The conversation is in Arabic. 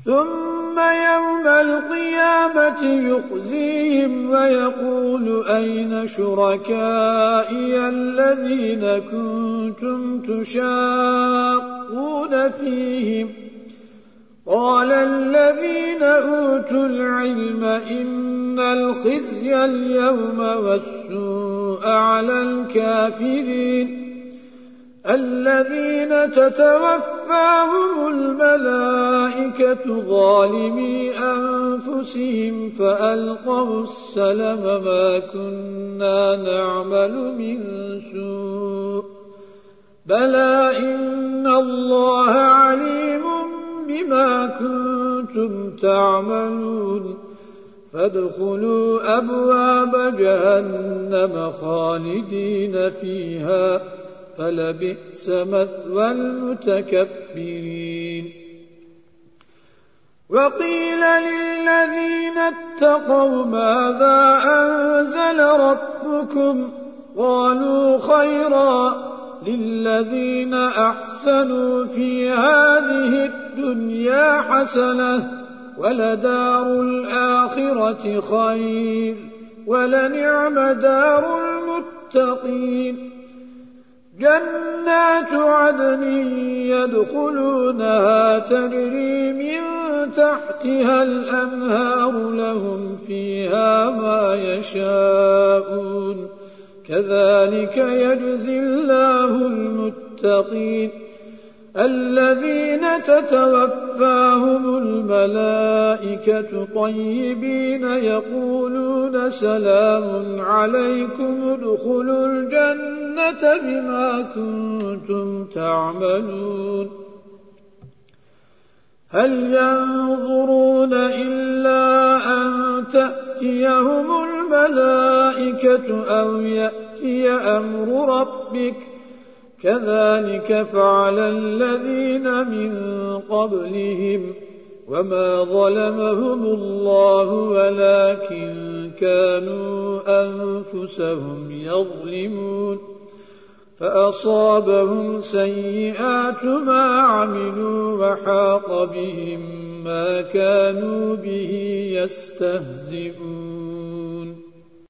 ثم يوم القيامة يخزيهم ويقول أين شركائي الذين كنتم تشاقون فيهم قال الذين أوتوا العلم إن الخزي اليوم والسوء على الكافرين الذين تتوفاهم الملائكة ظالمي أنفسهم فألقوا السلم ما كنا نعمل من سوء بلى إن الله عليم بما كنتم تعملون فادخلوا أبواب جهنم خالدين فيها فلبئس مثوى المتكبرين وقيل للذين اتقوا ماذا أنزل ربكم قالوا خيرا للذين أحسنوا في هذه الدنيا حسنة ولدار الآخرة خير ولنعم دار المتقين جنات عدن يدخلونها تجري من تحتها الأنهار لهم فيها ما يشاءون كذلك يجزي الله المتقين الذين تتوفاهم الملائكة طيبين يقولون سلام عليكم ادخلوا الجنة بما كنتم تعملون هل ينظرون إلا أن تأتيهم الملائكة أو يأتي أمر ربك كذلك فعل الذين من قبلهم وما ظلمهم الله ولكن كانوا أنفسهم يظلمون فأصابهم سيئات ما عملوا وحاق بهم ما كانوا به يستهزئون